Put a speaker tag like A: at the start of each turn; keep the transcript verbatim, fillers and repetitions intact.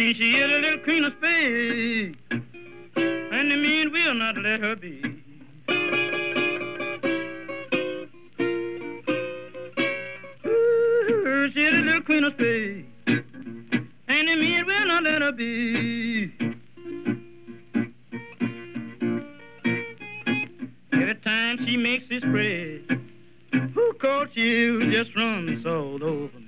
A: She is a little queen of spades, and the men will not let her be. Ooh, she is a little queen of spades, and the men will not let her be. Every time she makes this spread, who caught you just runs all over me.